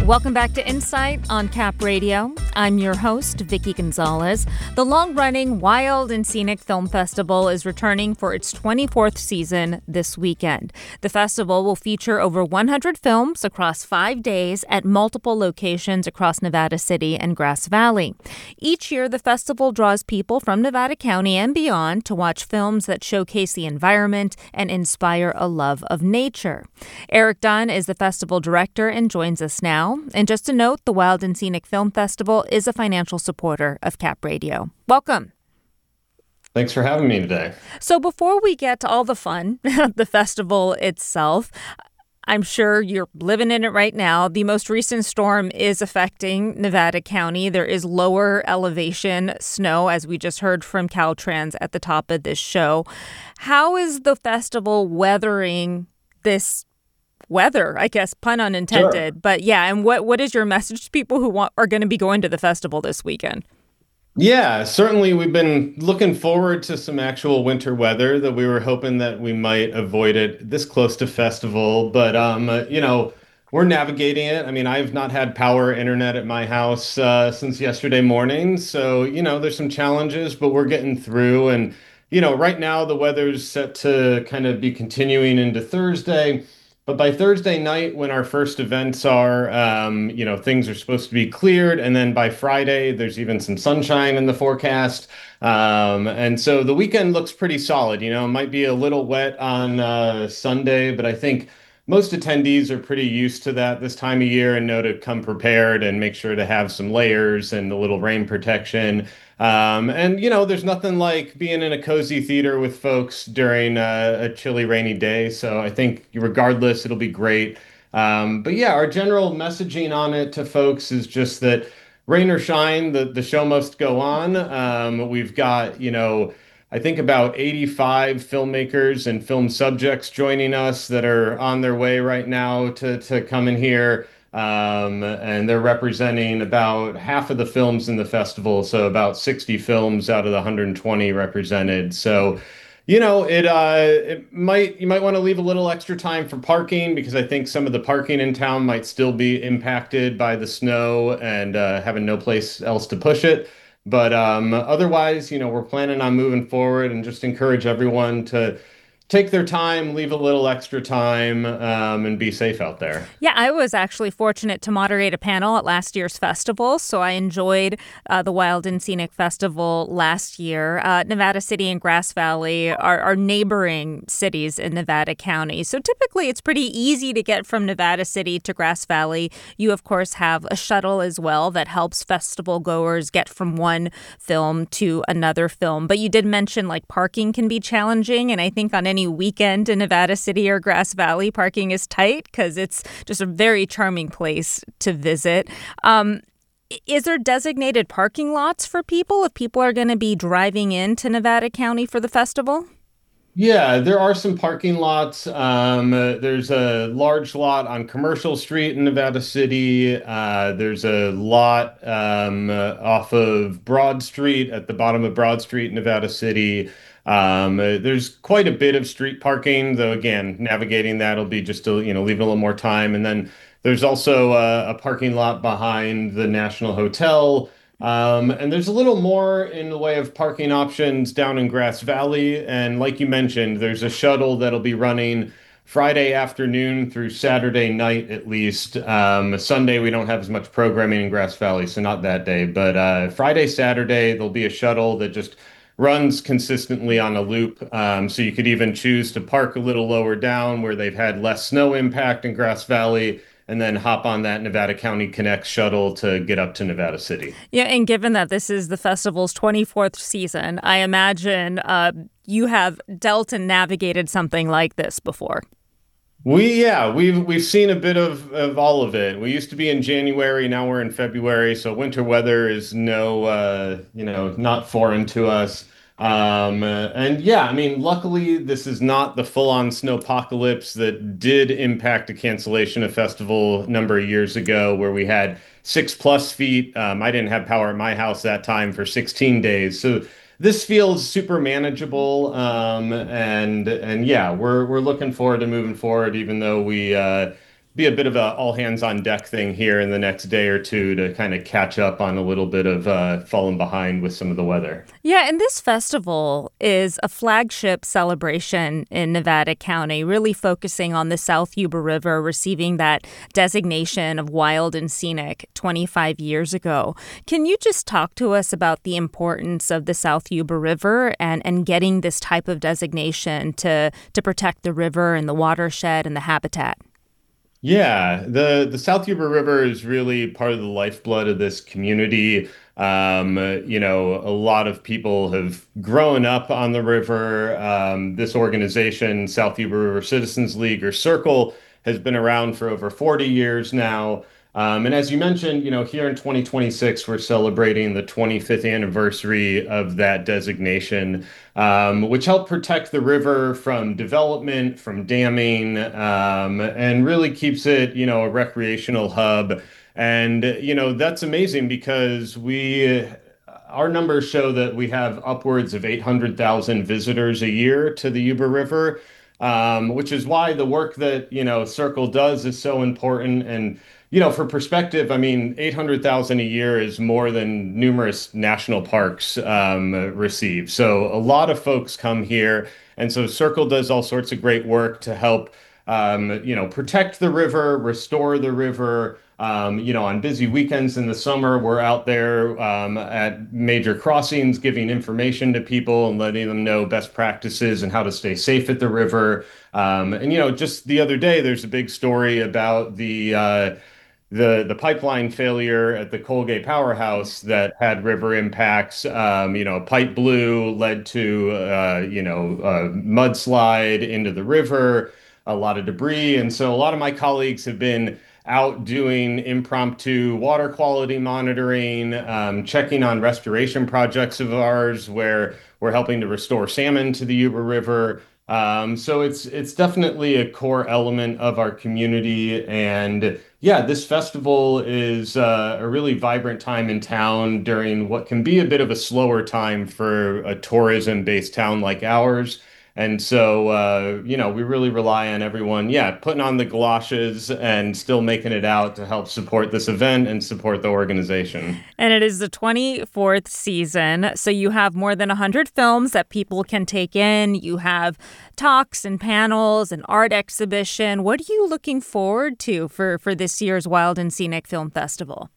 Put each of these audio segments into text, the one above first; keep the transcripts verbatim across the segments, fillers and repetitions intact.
Welcome back to Insight on Cap Radio. I'm your host, Vicky Gonzalez. The long-running Wild and Scenic Film Festival is returning for its twenty-fourth season this weekend. The festival will feature over one hundred films across five days at multiple locations across Nevada City and Grass Valley. Each year, the festival draws people from Nevada County and beyond to watch films that showcase the environment and inspire a love of nature. Eric Dunn is the festival director and joins us now. And just a note, the Wild and Scenic Film Festival is a financial supporter of Cap Radio. Welcome. Thanks for having me today. So before we get to all the fun, the festival itself, I'm sure you're living in it right now. The most recent storm is affecting Nevada County. There is lower elevation snow, as we just heard from Caltrans at the top of this show. How is the festival weathering this weather, I guess, pun unintended? Sure. But yeah, and what what is your message to people who want, are going to be going to the festival this weekend? Yeah, certainly we've been looking forward to some actual winter weather that we were hoping that we might avoid it this close to festival. But, um, uh, you know, we're navigating it. I mean, I've not had power internet at my house uh, since yesterday morning. So, you know, there's some challenges, but we're getting through. And, you know, right now the weather's set to kind of be continuing into Thursday. But by Thursday night, when our first events are, um, you know, things are supposed to be cleared. And then by Friday, there's even some sunshine in the forecast. Um, and so the weekend looks pretty solid. You know, it might be a little wet on uh, Sunday, but I think most attendees are pretty used to that this time of year and know to come prepared and make sure to have some layers and a little rain protection. Um, and, you know, there's nothing like being in a cozy theater with folks during uh, a chilly, rainy day. So I think regardless, it'll be great. Um, but yeah, our general messaging on it to folks is just that rain or shine, the, the show must go on. Um, we've got, you know, I think about eighty-five filmmakers and film subjects joining us that are on their way right now to, to come in here. Um, and they're representing about half of the films in the festival. So about sixty films out of the one hundred twenty represented. So, you know, it, uh, it might, you might want to leave a little extra time for parking because I think some of the parking in town might still be impacted by the snow and, uh, having no place else to push it. But, um, otherwise, you know, we're planning on moving forward and just encourage everyone to take their time, leave a little extra time, um, and be safe out there. Yeah, I was actually fortunate to moderate a panel at last year's festival, so I enjoyed uh, the Wild and Scenic Festival last year. Uh, Nevada City and Grass Valley are, are neighboring cities in Nevada County, so typically it's pretty easy to get from Nevada City to Grass Valley. You, of course, have a shuttle as well that helps festival goers get from one film to another film. But you did mention, like, parking can be challenging, and I think on any Any weekend in Nevada City or Grass Valley, parking is tight because it's just a very charming place to visit. Um, is there designated parking lots for people if people are going to be driving into Nevada County for the festival? Yeah, there are some parking lots. Um, uh, there's a large lot on Commercial Street in Nevada City. Uh, there's a lot um, uh, off of Broad Street at the bottom of Broad Street in Nevada City. Um, uh, there's quite a bit of street parking, though, again, navigating that'll be just to, you know, leave it a little more time. And then there's also a, a parking lot behind the National Hotel. Um, and there's a little more in the way of parking options down in Grass Valley. And like you mentioned, there's a shuttle that'll be running Friday afternoon through Saturday night, at least. Um, Sunday, we don't have as much programming in Grass Valley, so not that day. But uh, Friday, Saturday, there'll be a shuttle that just runs consistently on a loop. Um, so you could even choose to park a little lower down where they've had less snow impact in Grass Valley and then hop on that Nevada County Connect shuttle to get up to Nevada City. Yeah, and given that this is the festival's twenty-fourth season, I imagine uh, you have dealt and navigated something like this before. We, yeah, we've we've seen a bit of, of all of it. We used to be in January, now we're in February, so winter weather is no, uh, you know, not foreign to us. Um, uh, and yeah, I mean, luckily this is not the full-on snowpocalypse that did impact a cancellation of festival a number of years ago, where we had six plus feet. Um, I didn't have power at my house that time for sixteen days, so this feels super manageable. Um, and and yeah, we're we're looking forward to moving forward, even though we uh, be a bit of a all hands on deck thing here in the next day or two to kind of catch up on a little bit of uh, falling behind with some of the weather. Yeah, and this festival is a flagship celebration in Nevada County, really focusing on the South Yuba River receiving that designation of wild and scenic twenty-five years ago. Can you just talk to us about the importance of the South Yuba River and, and getting this type of designation to, to protect the river and the watershed and the habitat? Yeah, the the South Yuba River is really part of the lifeblood of this community. Um, uh, you know, a lot of people have grown up on the river. Um, this organization, South Yuba River Citizens League or Circle, has been around for over forty years now. Um, and as you mentioned, you know, here in twenty twenty-six, we're celebrating the twenty-fifth anniversary of that designation, um, which helped protect the river from development, from damming, um, and really keeps it, you know, a recreational hub. And, you know, that's amazing because we, our numbers show that we have upwards of eight hundred thousand visitors a year to the Yuba River, um, which is why the work that, you know, Circle does is so important. And, you know, for perspective, I mean, eight hundred thousand a year is more than numerous national parks um, receive. So a lot of folks come here. And so Circle does all sorts of great work to help, um, you know, protect the river, restore the river. Um, you know, on busy weekends in the summer, we're out there um, at major crossings giving information to people and letting them know best practices and how to stay safe at the river. Um, and, you know, just the other day, there's a big story about the uh, the the pipeline failure at the Colgate powerhouse that had river impacts. Um, you know, a pipe blew, led to uh, you know a mudslide into the river, a lot of debris, and so a lot of my colleagues have been out doing impromptu water quality monitoring, um, checking on restoration projects of ours where we're helping to restore salmon to the Yuba River. Um, so it's it's definitely a core element of our community. And yeah, this festival is uh, a really vibrant time in town during what can be a bit of a slower time for a tourism-based town like ours. And so, uh, you know, we really rely on everyone, yeah, putting on the galoshes and still making it out to help support this event and support the organization. And it is the twenty-fourth season. So you have more than one hundred films that people can take in. You have talks and panels and art exhibition. What are you looking forward to for, for this year's Wild and Scenic Film Festival?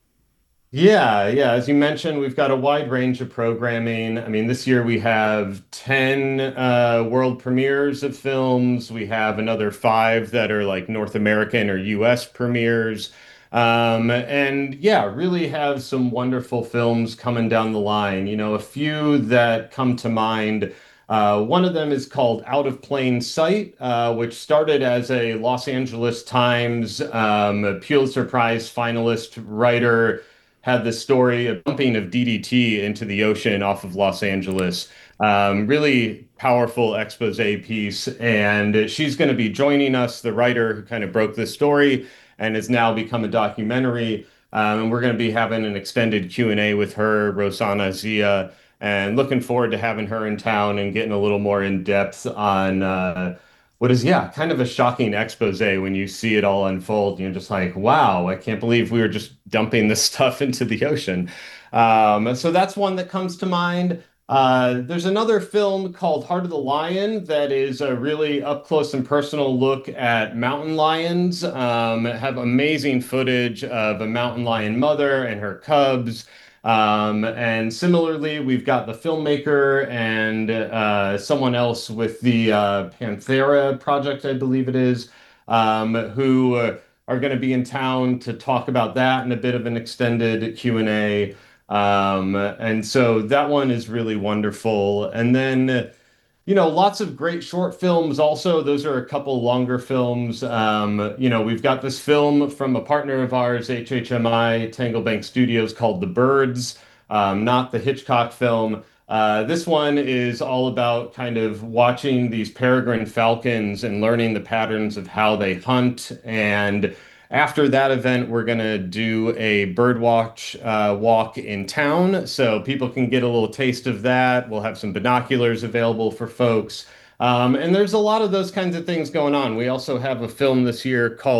Yeah, yeah. As you mentioned, we've got a wide range of programming. I mean, this year we have ten uh, world premieres of films. We have another five that are like North American or U S premieres. Um, and yeah, really have some wonderful films coming down the line. You know, a few that come to mind. Uh, one of them is called Out of Plain Sight, uh, which started as a Los Angeles Times um, Pulitzer Prize finalist writer had the story of dumping of D D T into the ocean off of Los Angeles. Um, really powerful expose piece. And she's going to be joining us, the writer who kind of broke this story and has now become a documentary. Um, and we're going to be having an extended Q and A with her, Rosanna Zia, and looking forward to having her in town and getting a little more in depth on uh, what is, yeah, kind of a shocking expose when you see it all unfold. You're just like, wow, I can't believe we were just dumping this stuff into the ocean. Um, so that's one that comes to mind. Uh, there's another film called Heart of the Lion that is a really up close and personal look at mountain lions. Um, have amazing footage of a mountain lion mother and her cubs. Um, and similarly, we've got the filmmaker and uh, someone else with the uh, Panthera project, I believe it is, um, who uh, are going to be in town to talk about that in a bit of an extended Q and A. Um, and so that one is really wonderful. And then you know, lots of great short films also. Those are a couple longer films. Um, you know, we've got this film from a partner of ours, H H M I, Tanglebank Studios, called The Birds, um, not the Hitchcock film. Uh, this one is all about kind of watching these peregrine falcons and learning the patterns of how they hunt. And after that event, we're going to do a bird watch uh, walk in town so people can get a little taste of that. We'll have some binoculars available for folks. Um, and there's a lot of those kinds of things going on. We also have a film this year called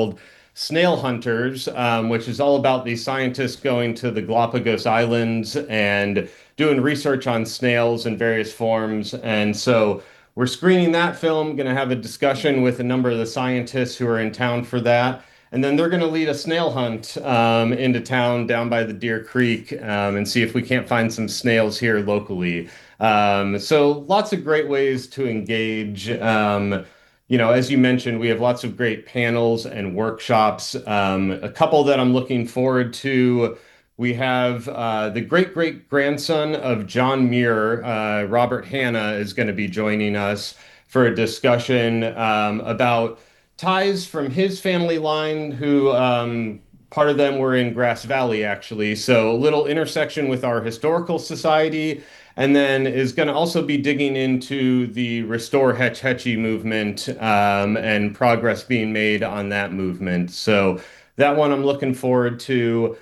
Snail Hunters, um, which is all about these scientists going to the Galapagos Islands and doing research on snails in various forms. And so we're screening that film, going to have a discussion with a number of the scientists who are in town for that. And then they're going to lead a snail hunt um, into town down by the Deer Creek um, and see if we can't find some snails here locally. Um, so lots of great ways to engage. Um, you know, as you mentioned, we have lots of great panels and workshops. Um, a couple that I'm looking forward to. We have uh, the great great grandson of John Muir, uh, Robert Hanna, is going to be joining us for a discussion um, about ties from his family line, who um, part of them were in Grass Valley, actually. So a little intersection with our historical society, and then is going to also be digging into the Restore Hetch Hetchy movement um, and progress being made on that movement. So that one I'm looking forward to.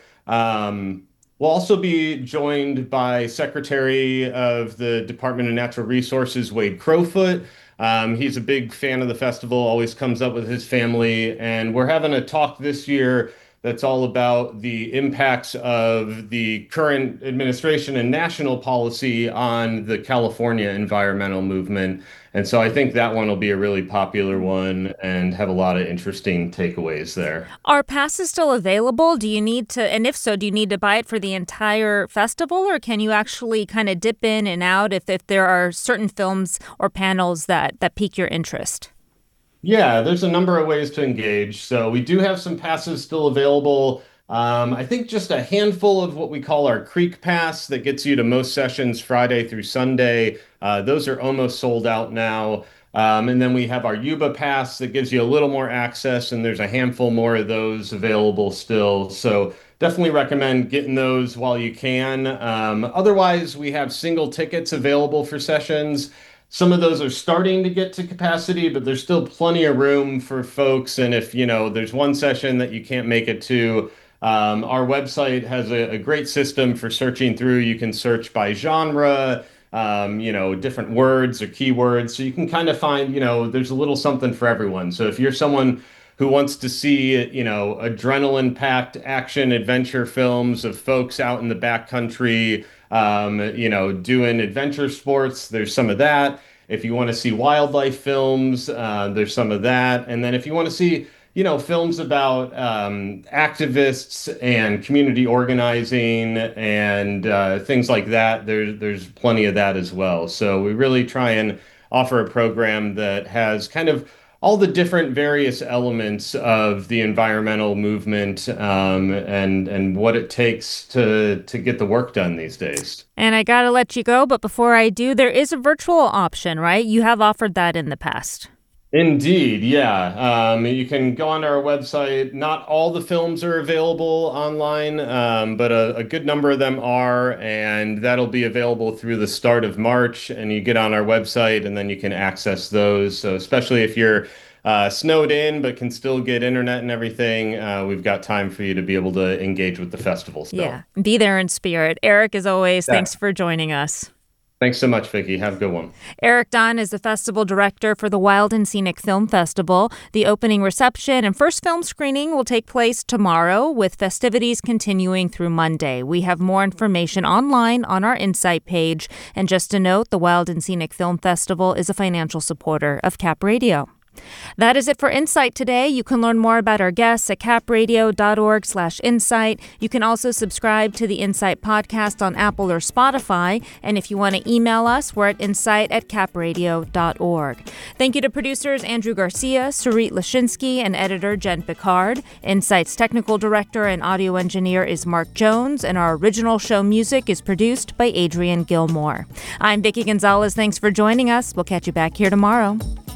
Um, we'll also be joined by Secretary of the Department of Natural Resources, Wade Crowfoot. Um, he's a big fan of the festival, always comes up with his family, and we're having a talk this year that's all about the impacts of the current administration and national policy on the California environmental movement. And so I think that one will be a really popular one and have a lot of interesting takeaways there. Are passes still available? Do you need to, and if so, do you need to buy it for the entire festival, or can you actually kind of dip in and out if, if there are certain films or panels that, that pique your interest? Yeah, there's a number of ways to engage. So we do have some passes still available. Um, I think just a handful of what we call our Creek Pass that gets you to most sessions Friday through Sunday. Uh, those are almost sold out now. Um, and then we have our Yuba Pass that gives you a little more access, and there's a handful more of those available still. So definitely recommend getting those while you can. Um, otherwise, we have single tickets available for sessions. Some of those are starting to get to capacity, but there's still plenty of room for folks. And if, you know, there's one session that you can't make it to, um, our website has a, a great system for searching through. You can search by genre, um, you know, different words or keywords. So you can kind of find, you know, there's a little something for everyone. So if you're someone who wants to see, you know, adrenaline-packed action adventure films of folks out in the backcountry, um, you know, doing adventure sports, there's some of that. If you want to see wildlife films, uh, there's some of that. And then if you want to see, you know, films about um, activists and community organizing and uh, things like that, there's there's plenty of that as well. So we really try and offer a program that has kind of all the different various elements of the environmental movement um, and and what it takes to to get the work done these days. And I gotta let you go, but before I do, there is a virtual option, right? You have offered that in the past. Indeed, yeah. Um, you can go on our website. Not all the films are available online, um, but a, a good number of them are, and that'll be available through the start of March. And you get on our website, and then you can access those. So especially if you're uh, snowed in but can still get internet and everything, uh, we've got time for you to be able to engage with the festival still. Yeah, be there in spirit. Eric, as always, Yeah. Thanks for joining us. Thanks so much, Vicki. Have a good one. Eric Dunn is the festival director for the Wild and Scenic Film Festival. The opening reception and first film screening will take place tomorrow, with festivities continuing through Monday. We have more information online on our Insight page. And just a note, the Wild and Scenic Film Festival is a financial supporter of Cap Radio. That is it for Insight today. You can learn more about our guests at capradio.org slash insight. You can also subscribe to the Insight podcast on Apple or Spotify. And if you want to email us, we're at insight at capradio dot org. Thank you to producers Andrew Garcia, Sarit Lashinsky, and editor Jen Picard. Insight's technical director and audio engineer is Mark Jones, and our original show music is produced by Adrian Gilmore. I'm Vicki Gonzalez. Thanks for joining us. We'll catch you back here tomorrow.